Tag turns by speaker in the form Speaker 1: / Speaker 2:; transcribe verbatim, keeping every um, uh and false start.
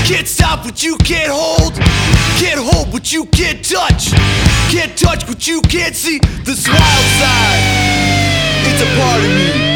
Speaker 1: Can't stop what you can't hold. Can't hold what you can't touch. Can't touch what you can't see. This wild side, it's a part of me.